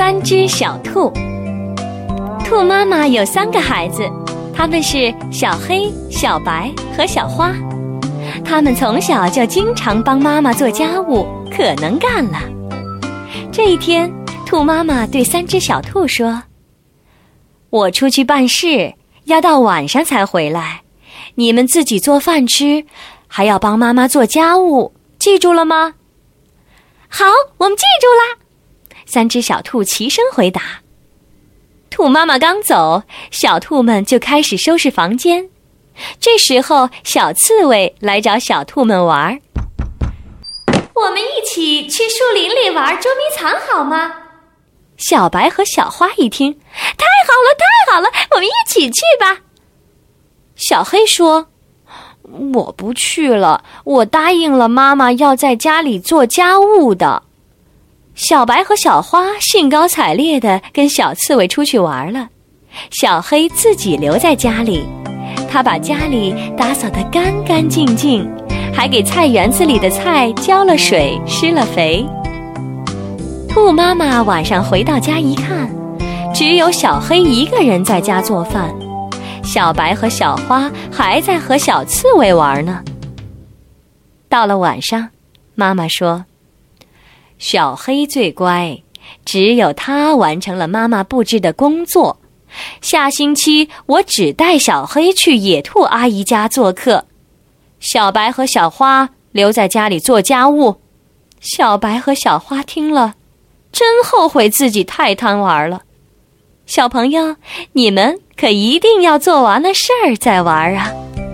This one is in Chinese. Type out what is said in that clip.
3只小兔。兔妈妈有3个孩子，他们是小黑、小白和小花。他们从小就经常帮妈妈做家务，可能干了。这一天，兔妈妈对3只小兔说：我出去办事，要到晚上才回来，你们自己做饭吃，还要帮妈妈做家务，记住了吗？好，我们记住啦！3只小兔齐声回答。兔妈妈刚走，小兔们就开始收拾房间。这时候，小刺猬来找小兔们玩。我们一起去树林里玩捉迷藏好吗？小白和小花一听，太好了，太好了，我们一起去吧。小黑说：我不去了，我答应了妈妈要在家里做家务的。小白和小花兴高采烈地跟小刺猬出去玩了，小黑自己留在家里，他把家里打扫得干干净净，还给菜园子里的菜浇了水，施了肥。兔妈妈晚上回到家一看，只有小黑一个人在家做饭，小白和小花还在和小刺猬玩呢。到了晚上，妈妈说：小黑最乖，只有他完成了妈妈布置的工作。下星期我只带小黑去野兔阿姨家做客，小白和小花留在家里做家务。小白和小花听了，真后悔自己太贪玩了。小朋友，你们可一定要做完了事儿再玩啊！